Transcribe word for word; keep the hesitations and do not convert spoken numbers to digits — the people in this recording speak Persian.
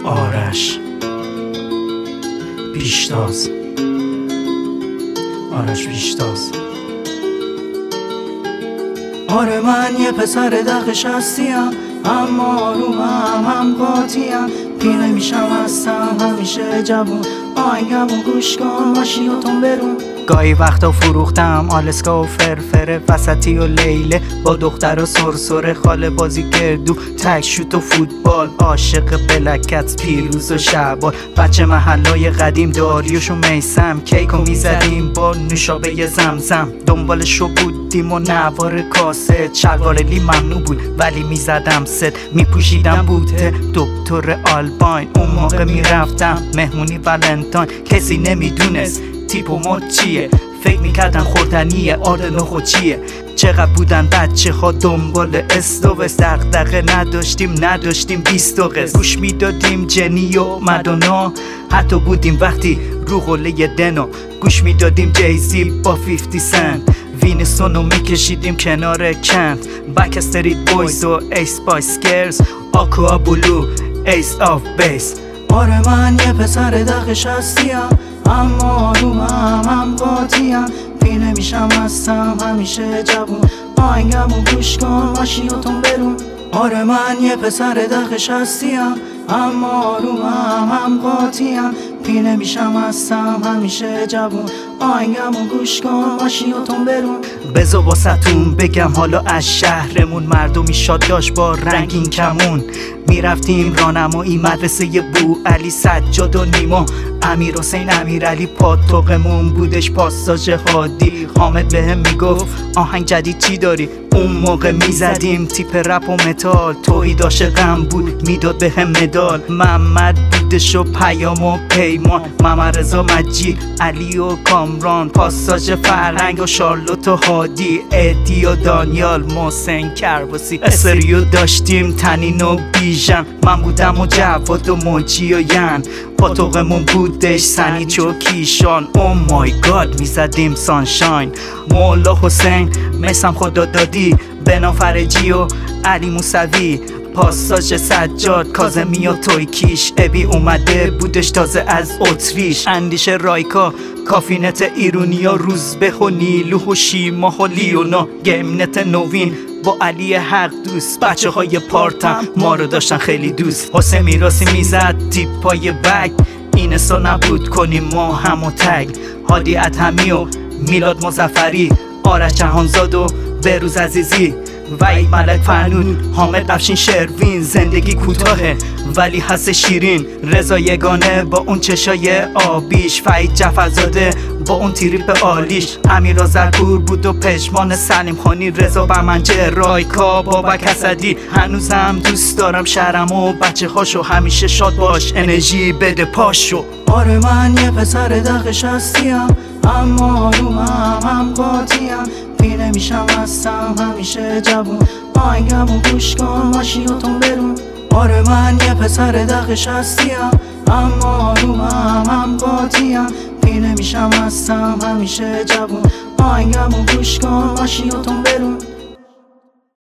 آرش پیشتاز آرش پیشتاز. آره من یه پسر دق شستیم، اما آرومم هم قاطیم. پینه میشم هستم همیشه جوون، آهنگمو گوش کن ماشیناتون برون. گاهی وقتا فروختم آلسکا و فرفره، وسطی و لیله با دختر و سرسره. خاله بازی گردو تک شوت و فوتبال، عاشق بلکت پیروز و شعبان. بچه محلای قدیم داریوش و میسم، کیکو میزدیم با نوشابه زمزم. دنبالشو بودیم و نوار کاست، شلوار لی ممنوع بود ولی میزدم ست. میپوشیدم بوته دکتر آلباین، اون موقع میرفتم مهمونی ولنتاین. کسی نمیدونست تیپ و مد چیه، فکر میکردن خوردنیه آردن و خوچیه. چقدر بودن بچه ها دنبال استوس، دغدغه نداشتیم نداشتیم بیست و قصد. گوش میدادیم جنی و مدونا، حتی بودیم وقتی رو قله دنا. گوش میدادیم جیزی با فیفتی سنت، وینستونو میکشیدیم کنار کند. بک استریت بویز و ایس بایس گرز، آکوا بلو ایس آف بیس. آره من یه پسر دق شستیم، اما آرومم هم قاطیم. پینه میشم هستم همیشه جوون، آهنگمو گوش کن ماشیناتون برون. آره من یه پسر دق شستیم، اما آرومم هم قاطیم. پینه میشم هستم همیشه جوون، آهنگمو گوش کن ماشیناتون برون. بزا واسطون بگم حالا از شهرمون، مردمی شاد داشت با رنگین کمون. میرفتیم راهنمایی مدرسه بو علی، سجاد و نیما، امیر حسین امیرعلی. پاتوقمون بودش پاساژ هادی. حامد بهم میگفت آهنگ جدید چی داری؟ اون موقع میزدیم تیپ رپ و متال. توی داشت غم بود میداد بهم مدال. محمد بودش و پیام و پیمان، محمد رضا مجید، علی و کامران، پاساژ فرهنگ و شارلوت و هادی، ادی و دانیال، محسن کرباسی. استریو داشتیم تنین و بیژن، من بودم و جواد و موجی و ین. پاتوقمون بودش سنیچ و کیشان، او مای گاد میزدیم سانشاین. مولا حسین، میسم خدا دادی، بنا فرجی و علی موسوی. پاساژ سجاد، کاظمی و توی کیش. ابی اومده بودش تازه از اتریش. اندیشه رایکا، کافینت ایرونیا، روزبه و نیلو و شیما و لیونا. گیمنت نوین با علی حق دوست، بچه های پارتم ما رو داشتن خیلی دوست. حسین میراسی میزد تیپای بگ، این سا نبود کنیم ما همو تگ. هادی ادهمی و میلاد مظفری، آرش جهانزاد و بهروز عزیزی، وحید ملک فرنود، حامد افشین شروین. زندگی کوتاهه ولی هست شیرین، رضا یگانه با اون چشای آبیش، فرید جعفرزاده با اون تریپ عالیش. امیر آذرپور بود و پشمان سلیم خانی، رضا بمنجه، رایکا، بابک اسدی. هنوزم دوست دارم شهرم و بچه هاشو، همیشه شاد باش انرژی بده پاشو. آره من یه پسر دق شستیم، اما آرومم هم قاطیم. پینه میشم هستم همیشه جوون، آهنگمو گوش کن ماشیناتون برون. آره من یه پسر دق شستیم، اما آرومم هم قاطیم. پینه میشم هستم همیشه جوون، آهنگمو گوش کن ماشیناتون برون.